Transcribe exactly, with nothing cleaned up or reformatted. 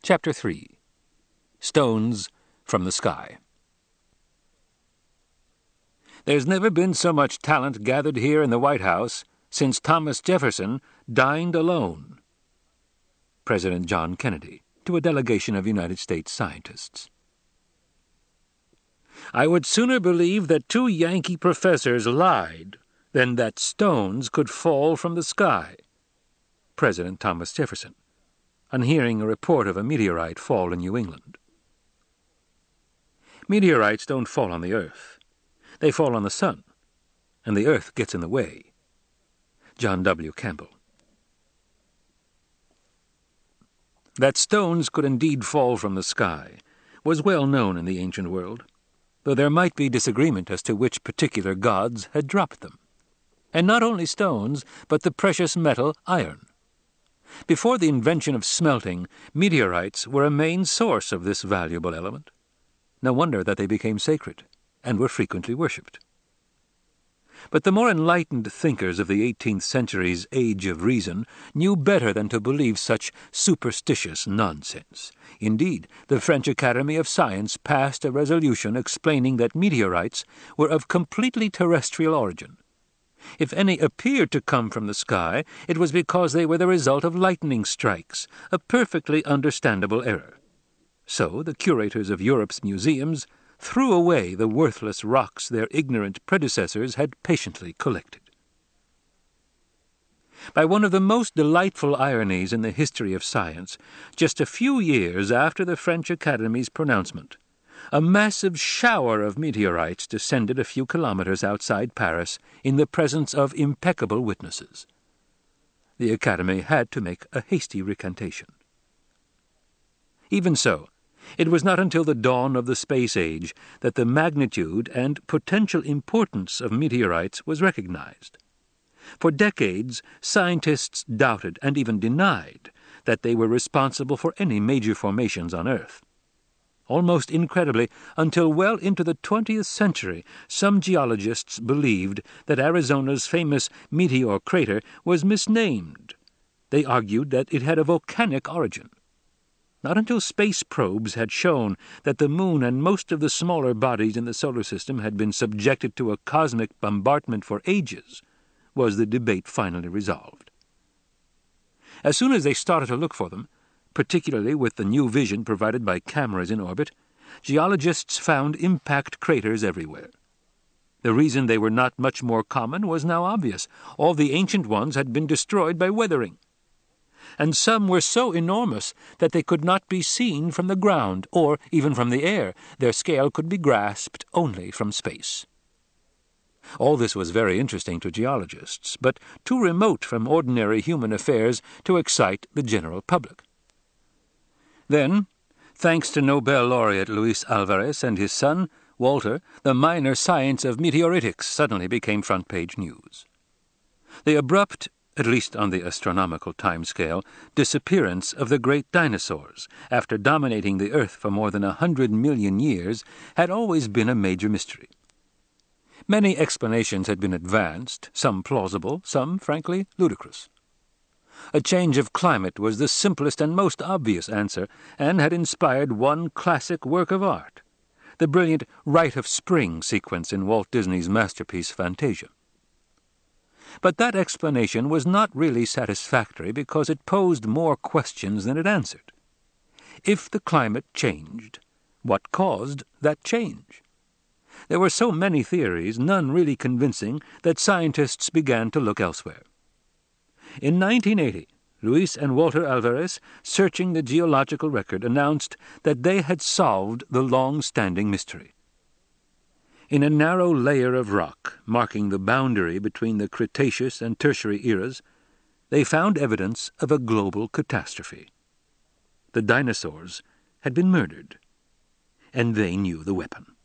Chapter three. Stones from the Sky. There's never been so much talent gathered here in the White House since Thomas Jefferson dined alone. President John Kennedy, to a delegation of United States scientists. I would sooner believe that two Yankee professors lied than that stones could fall from the sky. President Thomas Jefferson, on hearing a report of a meteorite fall in New England. Meteorites don't fall on the earth. They fall on the sun, and the earth gets in the way. John W. Campbell. That stones could indeed fall from the sky was well known in the ancient world, though there might be disagreement as to which particular gods had dropped them. And not only stones, but the precious metal iron. Before the invention of smelting, meteorites were a main source of this valuable element. No wonder that they became sacred and were frequently worshipped. But the more enlightened thinkers of the eighteenth century's Age of Reason knew better than to believe such superstitious nonsense. Indeed, the French Academy of Science passed a resolution explaining that meteorites were of completely terrestrial origin. If any appeared to come from the sky, it was because they were the result of lightning strikes, a perfectly understandable error. So the curators of Europe's museums threw away the worthless rocks their ignorant predecessors had patiently collected. By one of the most delightful ironies in the history of science, just a few years after the French Academy's pronouncement, a massive shower of meteorites descended a few kilometers outside Paris in the presence of impeccable witnesses. The Academy had to make a hasty recantation. Even so, it was not until the dawn of the space age that the magnitude and potential importance of meteorites was recognized. For decades, scientists doubted and even denied that they were responsible for any major formations on Earth. Almost incredibly, until well into the twentieth century, some geologists believed that Arizona's famous meteor crater was misnamed. They argued that it had a volcanic origin. Not until space probes had shown that the Moon and most of the smaller bodies in the solar system had been subjected to a cosmic bombardment for ages was the debate finally resolved. As soon as they started to look for them, particularly with the new vision provided by cameras in orbit, geologists found impact craters everywhere. The reason they were not much more common was now obvious. All the ancient ones had been destroyed by weathering. And some were so enormous that they could not be seen from the ground or even from the air. Their scale could be grasped only from space. All this was very interesting to geologists, but too remote from ordinary human affairs to excite the general public. Then, thanks to Nobel laureate Luis Alvarez and his son, Walter, the minor science of meteoritics suddenly became front-page news. The abrupt, at least on the astronomical timescale, disappearance of the great dinosaurs, after dominating the Earth for more than a hundred million years, had always been a major mystery. Many explanations had been advanced, some plausible, some, frankly, ludicrous. A change of climate was the simplest and most obvious answer, and had inspired one classic work of art, the brilliant Rite of Spring sequence in Walt Disney's masterpiece Fantasia. But that explanation was not really satisfactory because it posed more questions than it answered. If the climate changed, what caused that change? There were so many theories, none really convincing, that scientists began to look elsewhere. In nineteen eighty, Luis and Walter Alvarez, searching the geological record, announced that they had solved the long-standing mystery. In a narrow layer of rock, marking the boundary between the Cretaceous and Tertiary eras, they found evidence of a global catastrophe. The dinosaurs had been murdered, and they knew the weapon.